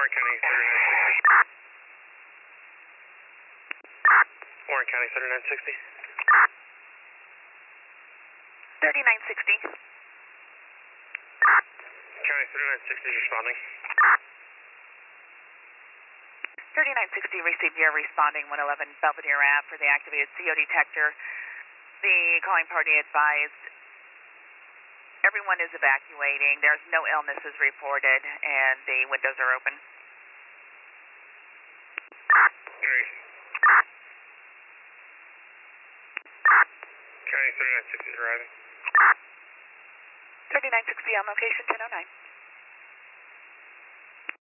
Warren County 3960. Warren County 3960. 3960. County 3960 is responding. 3960 received your responding 111 Belvedere Ave for the activated CO detector. The calling party advised everyone is evacuating. There's no illnesses reported, and the windows are open. Great. County 3960 is arriving. 3960 on location 1009.